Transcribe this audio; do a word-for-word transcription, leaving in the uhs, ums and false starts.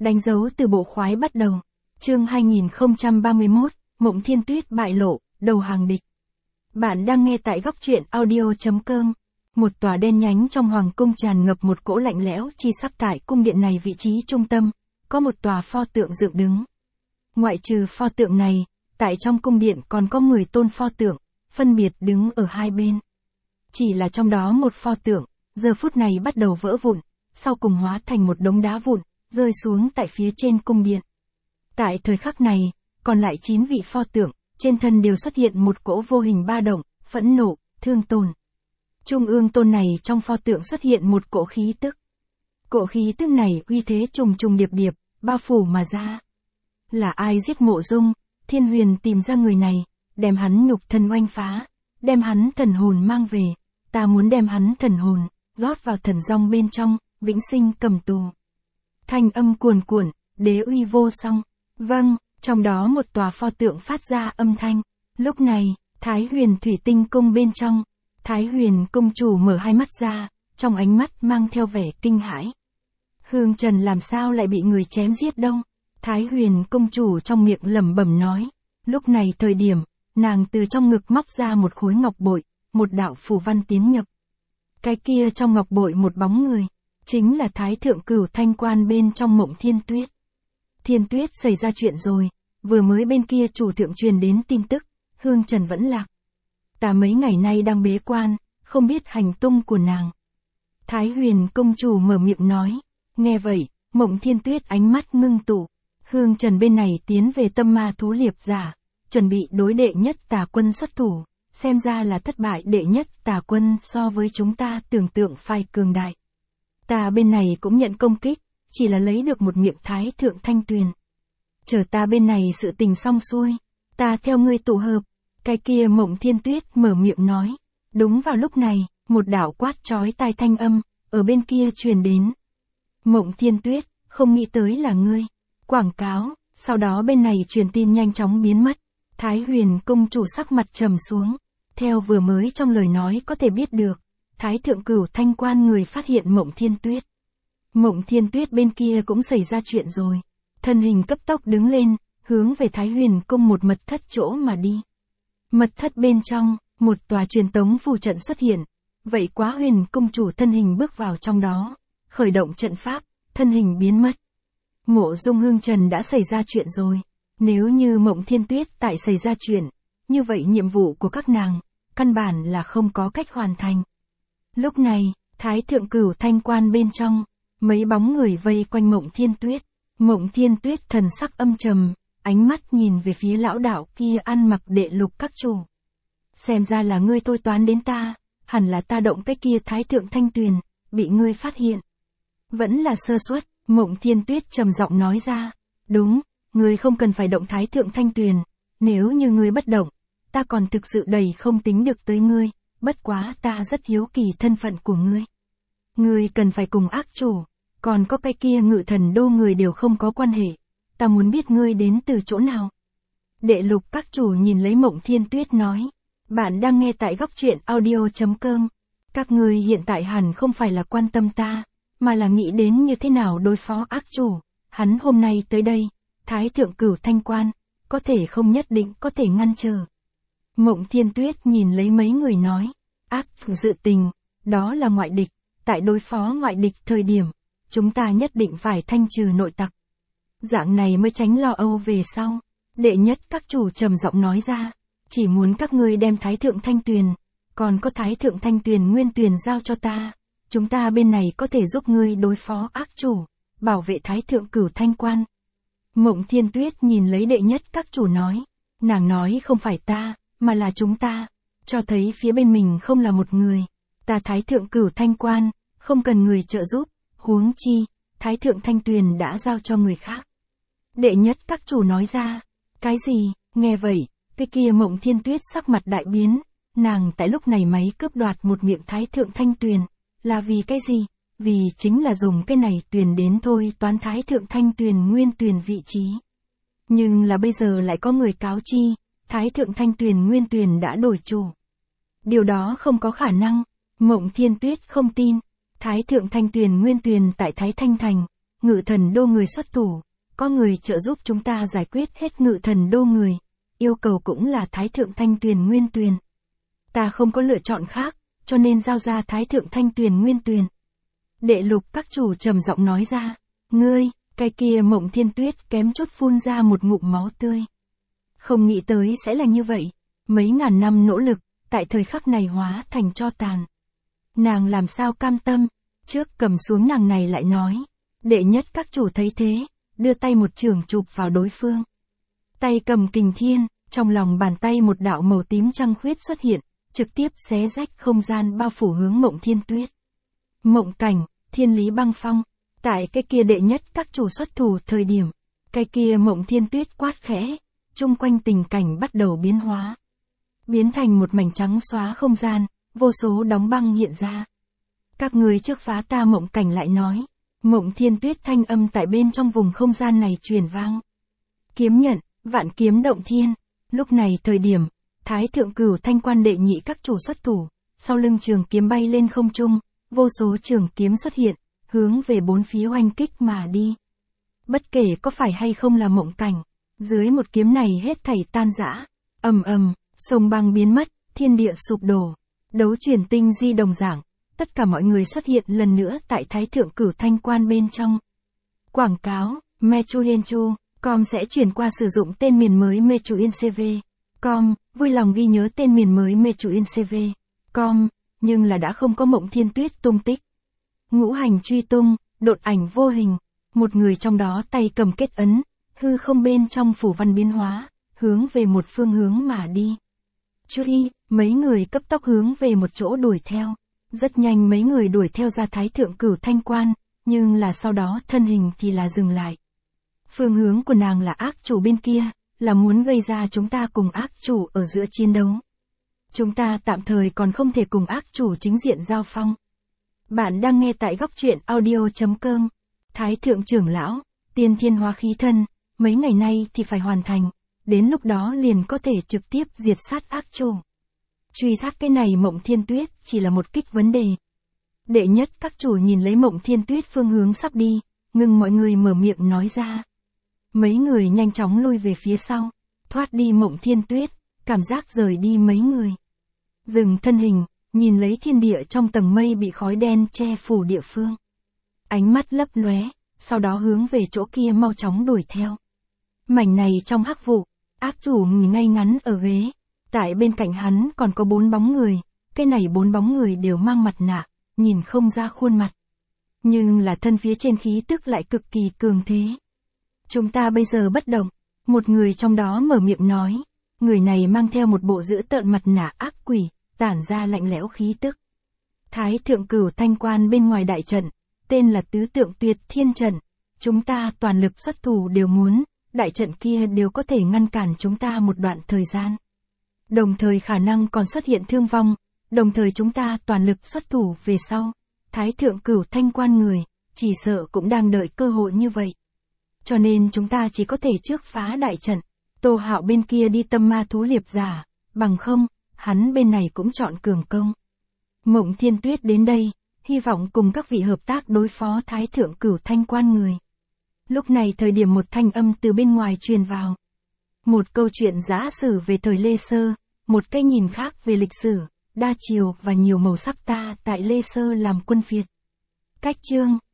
Đánh dấu từ bộ khoái bắt đầu. Chương hai nghìn không trăm ba mươi mốt, Mộng Thiên Tuyết bại lộ, đầu hàng địch. Bạn đang nghe tại góc truyện audio chấm com. Một tòa đen nhánh trong hoàng cung tràn ngập một cỗ lạnh lẽo chi sắc. Tại cung điện này vị trí trung tâm, có một tòa pho tượng dựng đứng. Ngoại trừ pho tượng này, tại trong cung điện còn có mười tôn pho tượng, phân biệt đứng ở hai bên. Chỉ là trong đó một pho tượng, giờ phút này bắt đầu vỡ vụn, sau cùng hóa thành một đống đá vụn, rơi xuống tại phía trên cung điện. Tại thời khắc này, còn lại chín vị pho tượng, trên thân đều xuất hiện một cỗ vô hình ba động, phẫn nộ, thương tổn. Trung ương tôn này trong pho tượng xuất hiện một cỗ khí tức. Cỗ khí tức này uy thế trùng trùng điệp điệp, bao phủ mà ra. Là ai giết Mộ Dung? Thiên Huyền tìm ra người này, đem hắn nhục thân oanh phá, đem hắn thần hồn mang về, ta muốn đem hắn thần hồn rót vào thần rong bên trong, vĩnh sinh cầm tù. Thanh âm cuồn cuộn, đế uy vô song. Vâng, trong đó một tòa pho tượng phát ra âm thanh. Lúc này, Thái Huyền Thủy Tinh cung bên trong, Thái Huyền cung chủ mở hai mắt ra, trong ánh mắt mang theo vẻ kinh hãi. Hương Trần làm sao lại bị người chém giết đâu? Thái Huyền cung chủ trong miệng lẩm bẩm nói. Lúc này thời điểm, nàng từ trong ngực móc ra một khối ngọc bội, một đạo phù văn tiến nhập. Cái kia trong ngọc bội một bóng người, chính là Thái Thượng Cửu Thanh Quan bên trong Mộng Thiên Tuyết. Thiên Tuyết xảy ra chuyện rồi, vừa mới bên kia chủ thượng truyền đến tin tức, Hương Trần vẫn lạc. Ta mấy ngày nay đang bế quan, không biết hành tung của nàng. Thái Huyền công chủ mở miệng nói. Nghe vậy, Mộng Thiên Tuyết ánh mắt ngưng tụ. Hương Trần bên này tiến về Tâm Ma Thú Liệp Giả, chuẩn bị đối đệ nhất tà quân xuất thủ, xem ra là thất bại. Đệ nhất tà quân so với chúng ta tưởng tượng phải cường đại. Ta bên này cũng nhận công kích, chỉ là lấy được một miệng Thái Thượng Thanh Tuyền. Chờ ta bên này sự tình xong xuôi, ta theo ngươi tụ hợp. Cái kia Mộng Thiên Tuyết mở miệng nói. Đúng vào lúc này, một đạo quát chói tai thanh âm, ở bên kia truyền đến. Mộng Thiên Tuyết, không nghĩ tới là ngươi. Quảng cáo, sau đó bên này truyền tin nhanh chóng biến mất. Thái Huyền cung chủ sắc mặt trầm xuống. Theo vừa mới trong lời nói có thể biết được, Thái Thượng Cửu Thanh Quan người phát hiện Mộng Thiên Tuyết. Mộng Thiên Tuyết bên kia cũng xảy ra chuyện rồi. Thân hình cấp tốc đứng lên, hướng về Thái Huyền cung một mật thất chỗ mà đi. Mật thất bên trong, một tòa truyền tống phù trận xuất hiện. Vậy Quá Huyền cung chủ thân hình bước vào trong đó, khởi động trận pháp, thân hình biến mất. Mộ Dung Hương Trần đã xảy ra chuyện rồi. Nếu như Mộng Thiên Tuyết tại xảy ra chuyện, như vậy nhiệm vụ của các nàng, căn bản là không có cách hoàn thành. Lúc này, Thái Thượng Cửu Thanh Quan bên trong, mấy bóng người vây quanh Mộng Thiên Tuyết. Mộng Thiên Tuyết thần sắc âm trầm, ánh mắt nhìn về phía lão đạo kia ăn mặc đệ lục các chủ. Xem ra là ngươi thôi toán đến ta, hẳn là ta động cái kia Thái Thượng Thanh Tuyền, bị ngươi phát hiện. Vẫn là sơ suất, Mộng Thiên Tuyết trầm giọng nói ra. Đúng, ngươi không cần phải động Thái Thượng Thanh Tuyền, nếu như ngươi bất động, ta còn thực sự đầy không tính được tới ngươi, bất quá ta rất hiếu kỳ thân phận của ngươi. Ngươi cần phải cùng ác chủ, còn có cái kia Ngự Thần Đô người đều không có quan hệ, ta muốn biết ngươi đến từ chỗ nào. Đệ lục các chủ nhìn lấy Mộng Thiên Tuyết nói. Bạn đang nghe tại góc truyện audio chấm com. Các ngươi hiện tại hẳn không phải là quan tâm ta, mà là nghĩ đến như thế nào đối phó ác chủ. Hắn hôm nay tới đây, Thái Thượng Cửu Thanh Quan, có thể không nhất định có thể ngăn trở. Mộng Thiên Tuyết nhìn lấy mấy người nói. Ác dự tình, đó là ngoại địch, tại đối phó ngoại địch thời điểm, chúng ta nhất định phải thanh trừ nội tặc. Dạng này mới tránh lo âu về sau. Đệ nhất các chủ trầm giọng nói ra. Chỉ muốn các ngươi đem Thái Thượng Thanh Tuyền, còn có Thái Thượng Thanh Tuyền Nguyên Tuyền giao cho ta. Chúng ta bên này có thể giúp ngươi đối phó ác chủ, bảo vệ Thái Thượng Cửu Thanh Quan. Mộng Thiên Tuyết nhìn lấy đệ nhất các chủ nói. Nàng nói không phải ta, mà là chúng ta. Cho thấy phía bên mình không là một người. Ta Thái Thượng Cửu Thanh Quan, không cần người trợ giúp, huống chi, Thái Thượng Thanh Tuyền đã giao cho người khác. Đệ nhất các chủ nói ra. Cái gì? Nghe vậy, cái kia Mộng Thiên Tuyết sắc mặt đại biến. Nàng tại lúc này máy cướp đoạt một miệng Thái Thượng Thanh Tuyền, là vì cái gì? Vì chính là dùng cái này tuyền đến thôi toán Thái Thượng Thanh Tuyền Nguyên Tuyền vị trí. Nhưng là bây giờ lại có người cáo chi, Thái Thượng Thanh Tuyền Nguyên Tuyền đã đổi chủ. Điều đó không có khả năng. Mộng Thiên Tuyết không tin. Thái Thượng Thanh Tuyền Nguyên Tuyền tại Thái Thanh Thành, ngự thần đô người xuất thủ, có người trợ giúp chúng ta giải quyết hết ngự thần đô người, yêu cầu cũng là Thái Thượng Thanh Tuyền Nguyên Tuyền. Ta không có lựa chọn khác, cho nên giao ra Thái Thượng Thanh Tuyền Nguyên Tuyền. Đệ lục các chủ trầm giọng nói ra, ngươi, cái kia Mộng Thiên Tuyết kém chút phun ra một ngụm máu tươi. Không nghĩ tới sẽ là như vậy, mấy ngàn năm nỗ lực, tại thời khắc này hóa thành tro tàn. Nàng làm sao cam tâm, trước cầm xuống nàng này lại nói. Đệ nhất các chủ thấy thế, đưa tay một chưởng chụp vào đối phương. Tay cầm kình thiên, trong lòng bàn tay một đạo màu tím trăng khuyết xuất hiện, trực tiếp xé rách không gian bao phủ hướng Mộng Thiên Tuyết. Mộng Cảnh, Thiên Lý Băng Phong, tại cái kia đệ nhất các chủ xuất thủ thời điểm, cái kia Mộng Thiên Tuyết quát khẽ, chung quanh tình cảnh bắt đầu biến hóa. Biến thành một mảnh trắng xóa không gian, vô số đóng băng hiện ra. Các người trước phá ta Mộng Cảnh lại nói. Mộng Thiên Tuyết thanh âm tại bên trong vùng không gian này truyền vang. Kiếm nhận, vạn kiếm động thiên. Lúc này thời điểm, Thái Thượng Cửu Thanh Quan đệ nhị các chủ xuất thủ, sau lưng trường kiếm bay lên không trung, vô số trường kiếm xuất hiện, hướng về bốn phía oanh kích mà đi. Bất kể có phải hay không là Mộng Cảnh, dưới một kiếm này hết thảy tan rã, ầm ầm, sông băng biến mất, thiên địa sụp đổ, đấu chuyển tinh di đồng dạng. Tất cả mọi người xuất hiện lần nữa tại Thái Thượng Cửu Thanh Quan bên trong. Quảng cáo, Mechuyenchu, com sẽ chuyển qua sử dụng tên miền mới Mechuincv. Com, vui lòng ghi nhớ tên miền mới Mechuincv. Com, nhưng là đã không có Mộng Thiên Tuyết tung tích. Ngũ hành truy tung, độn ảnh vô hình, một người trong đó tay cầm kết ấn, hư không bên trong phủ văn biến hóa, hướng về một phương hướng mà đi. Truy, mấy người cấp tốc hướng về một chỗ đuổi theo. Rất nhanh mấy người đuổi theo ra Thái Thượng Cửu Thanh Quan, nhưng là sau đó thân hình thì là dừng lại. Phương hướng của nàng là ác chủ bên kia, là muốn gây ra chúng ta cùng ác chủ ở giữa chiến đấu. Chúng ta tạm thời còn không thể cùng ác chủ chính diện giao phong. Bạn đang nghe tại góc truyện audio chấm com. Thái Thượng trưởng lão, tiên thiên hóa khí thân, mấy ngày nay thì phải hoàn thành, đến lúc đó liền có thể trực tiếp diệt sát ác chủ. Truy sát cái này Mộng Thiên Tuyết chỉ là một kích vấn đề. Đệ nhất các chủ nhìn lấy Mộng Thiên Tuyết phương hướng sắp đi, ngừng mọi người mở miệng nói ra. Mấy người nhanh chóng lui về phía sau, thoát đi Mộng Thiên Tuyết, cảm giác rời đi mấy người. Dừng thân hình, nhìn lấy thiên địa trong tầng mây bị khói đen che phủ địa phương. Ánh mắt lấp lóe, sau đó hướng về chỗ kia mau chóng đuổi theo. Mảnh này trong hắc vụ, ác chủ ngồi ngay ngắn ở ghế. Tại bên cạnh hắn còn có bốn bóng người, cái này bốn bóng người đều mang mặt nạ, nhìn không ra khuôn mặt. Nhưng là thân phía trên khí tức lại cực kỳ cường thế. Chúng ta bây giờ bất động, một người trong đó mở miệng nói, người này mang theo một bộ dữ tợn mặt nạ ác quỷ, tản ra lạnh lẽo khí tức. Thái Thượng Cửu Thanh Quan bên ngoài đại trận, tên là Tứ Tượng Tuyệt Thiên Trận, chúng ta toàn lực xuất thủ đều muốn, đại trận kia đều có thể ngăn cản chúng ta một đoạn thời gian. Đồng thời khả năng còn xuất hiện thương vong, đồng thời chúng ta toàn lực xuất thủ về sau. Thái Thượng Cửu Thanh Quan người, chỉ sợ cũng đang đợi cơ hội như vậy. Cho nên chúng ta chỉ có thể trước phá đại trận, Tô Hạo bên kia đi tâm ma thú liệp giả, bằng không, hắn bên này cũng chọn cường công. Mộng Thiên Tuyết đến đây, hy vọng cùng các vị hợp tác đối phó Thái Thượng Cửu Thanh Quan người. Lúc này thời điểm một thanh âm từ bên ngoài truyền vào. Một câu chuyện giả sử về thời Lê Sơ, một cái nhìn khác về lịch sử, đa chiều và nhiều màu sắc ta tại Lê Sơ làm quân phiệt. Cách chương,